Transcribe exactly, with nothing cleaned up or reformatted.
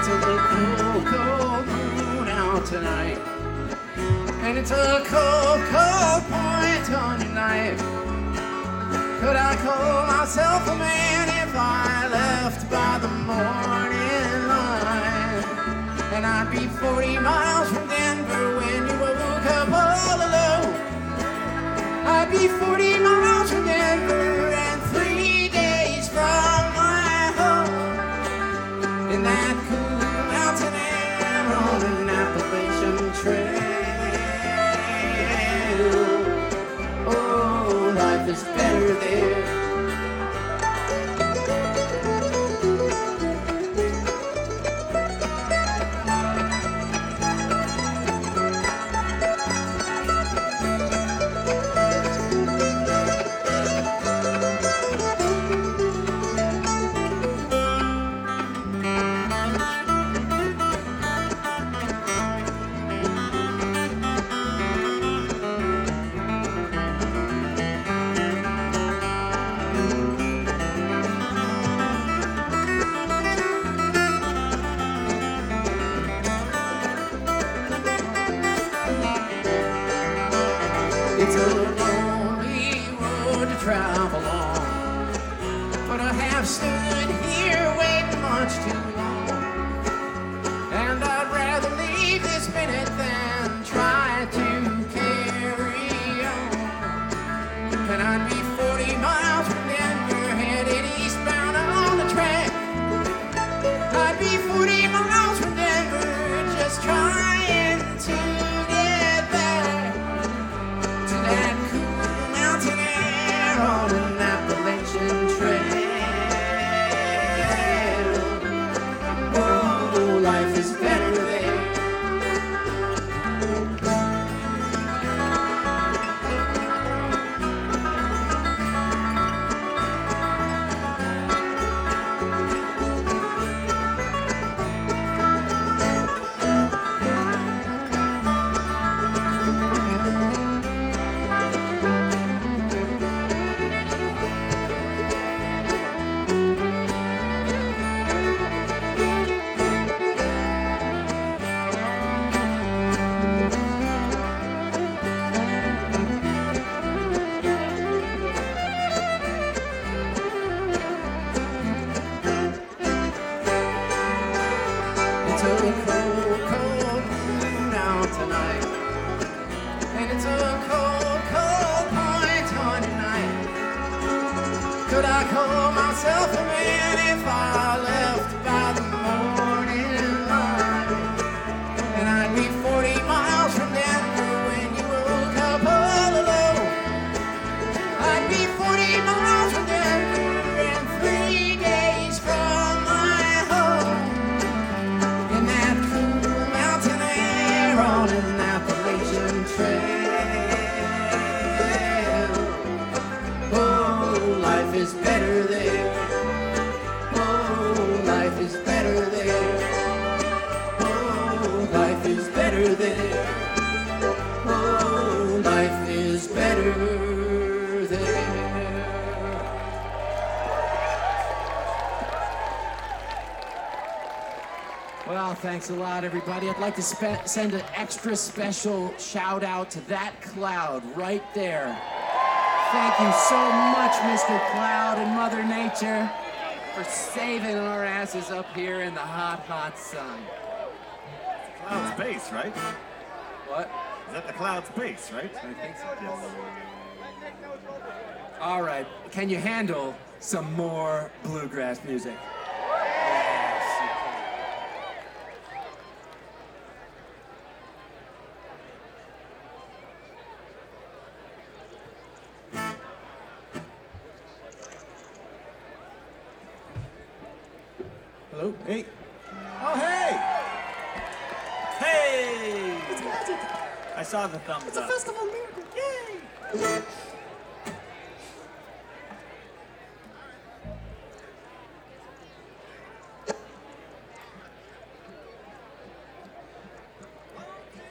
It's a cold, cold moon out tonight, and it's a cold, cold point on your knife. Could I call myself a man if I left by the morning light? And I'd be forty miles from Denver when you woke up all alone. I'd be forty miles from Denver and three days from my home. In that cool mountain air on an Appalachian trail. Oh, life is better there. It's a lonely road to travel on, but I have stood here waiting much too long. And I'd rather leave this minute than try to carry on. And I'd be forty miles from Denver, headed eastbound on the track. I'd be forty miles from Denver, just trying to get back to that cool mountain air on an Appalachian trail. Oh, life is better there. It's a cold, cold moon out tonight, and it's a cold, cold point on your night. Could I call myself a man if I left by the morning light? And I'd be forty miles from Denver when you woke up all alone. I'd be forty miles from Denver and three days from my home. In that cool mountain air on an Appalachian trail. Oh, life is better there. Oh, life is better there. Oh, life is better there. Oh, life is better there. Well, thanks a lot, everybody. I'd like to spe- send an extra special shout out to that cloud right there. Thank you so much, Mister Cloud and Mother Nature, for saving our asses up here in the hot, hot sun. Cloud's base, right? What? Is that the cloud's base, right? I think so. Yes. All right. Can you handle some more bluegrass music? Hello? Hey. Oh, hey! Hey! It's magic. I saw the thumbs It's a up. festival miracle. Yay!